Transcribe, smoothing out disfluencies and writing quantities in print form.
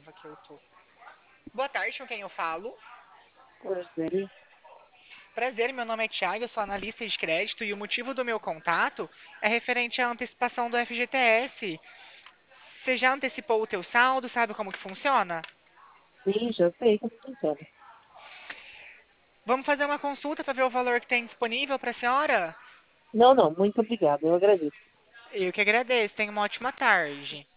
raiva que eu tô. Boa tarde, com quem eu falo? Roseli, Prazer, meu nome é Thiago, eu sou analista de crédito e o motivo do meu contato é referente à antecipação do FGTS. Você já antecipou o teu saldo, sabe como que funciona? sim, já sei como funciona. Vamos fazer uma consulta para ver o valor que tem disponível para a senhora? Não, não, muito obrigada, eu agradeço. Eu que agradeço, tenha uma ótima tarde.